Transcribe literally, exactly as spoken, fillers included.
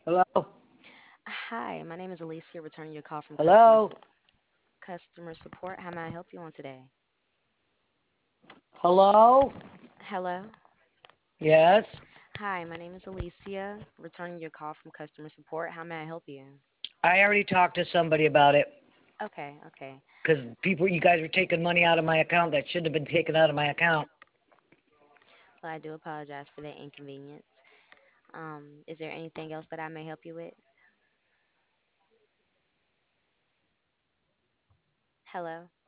Hello? Hi, my name is Alicia, returning your call from customer Hello? su- customer support. How may I help you on today? Hello? Hello. Yes? Hi, my name is Alicia, returning your call from customer support. How may I help you? I already talked to somebody about it Okay, okay. because people, you guys were taking money out of my account that shouldn't have been taken out of my account. Well, I do apologize for the inconvenience. Um, is there anything else that I may help you with? Hello.